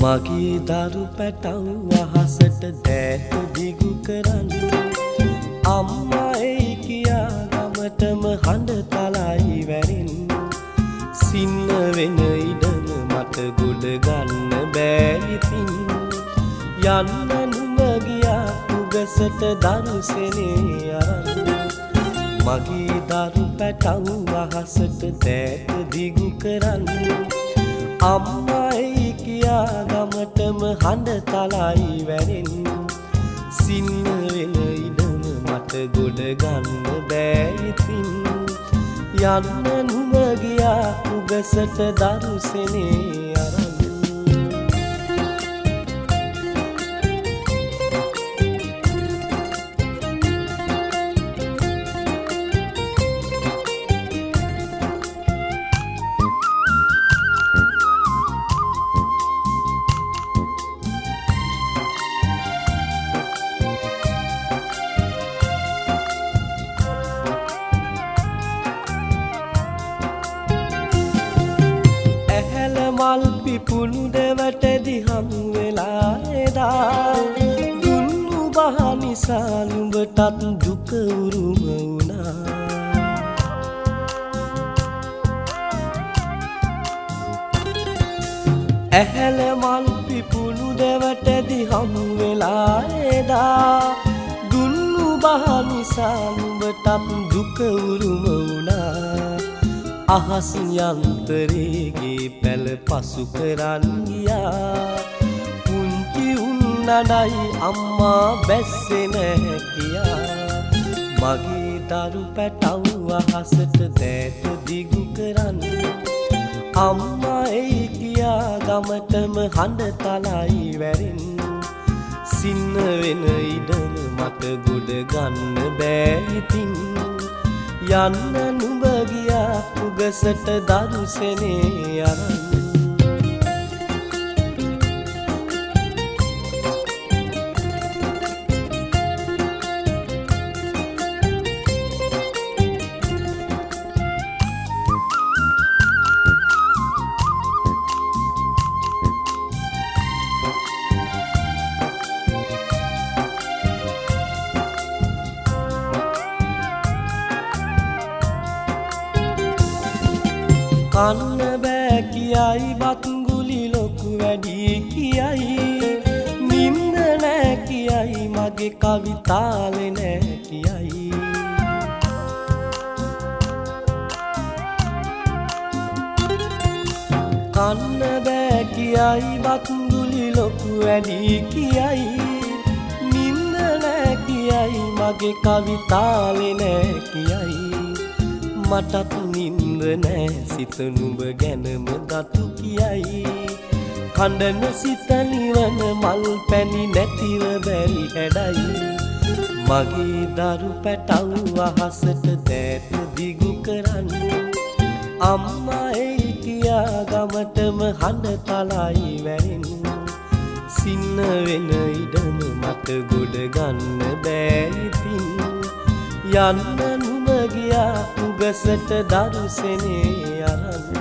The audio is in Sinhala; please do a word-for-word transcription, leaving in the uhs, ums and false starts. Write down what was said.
මගේ දරු පැටව් අහසට දෑත දිගු කරන්න අම්මා එයි කියා ගමටම හඬ තලයි වැරෙන් සින්න වෙන ඉඩම මට ගොඩ ගන්න බෑ ඉතින් යන්න නුඹ ගියා උගසට දරුසෙනේ අරන් මගේ දරු පැටව් අහසට දෑත දිගු කරන්න අම්මා එයි කියා ගමටම හඬ තලයි වැරෙන් සින්න වෙන ඉඩම මට ගොඩ ගන්න බෑ ඉතින් යන්න නුඹ ගියා උගසට දරුසෙනේ අරන් මල් පිපුණු දෙවටදි හමු වෙලා එදා දුන්නු බහ නිසා නුඹටත් දුක උරුම වුණා ඇහැල මල් පිපුණු දෙවටදි හමු වෙලා එදා දුන්නු බහ නිසා නුඹටත් දුක උරුම වුණා අහස් යන්තරේගේ පැල පසු කරන් ගියා පුංචි උන් නඩයි අම්මා බැස්සේ නැහැ කියා මගේ දරු පැටව් අහසට දෑත දිගු කරන් අම්මා එයි කියා ගමටම හඬ තලයි වැරෙන් සින්න වෙන ඉඩම මට ගොඩ ගන්න බෑ ඉතින් යන්න නුඹ ගියා උගසට දරුසෙනේ අරන් කන්න බෑ කියයි බත්ගුලි ලොකු වැඩි කියයි නින්ද නෑ කියයි මගේ කවිතාලේ නෑ කියයි කන්න බෑ කියයි බත්ගුලි ලොකු වැඩි කියයි නින්ද නෑ කියයි මගේ කවිතාලේ නෑ කියයි මටත් නින්ද නෑ සිත නුඹ ගැනම දතු කියයි කණ්ඩන සිත නිවන මල් පැණි නැතිව බැරි හැඩයි මගේ දරු පැටව් අහසට දෑත දිගු කරන් අම්මා එයි කියා ගමටම හඬ තලයි වැරෙන් සින්න වෙන ඉඩම මට ගොඩ ගන්න බෑ ඉතින් යන්න නුඹ ගියා උගසට දරුසෙනේ අරන්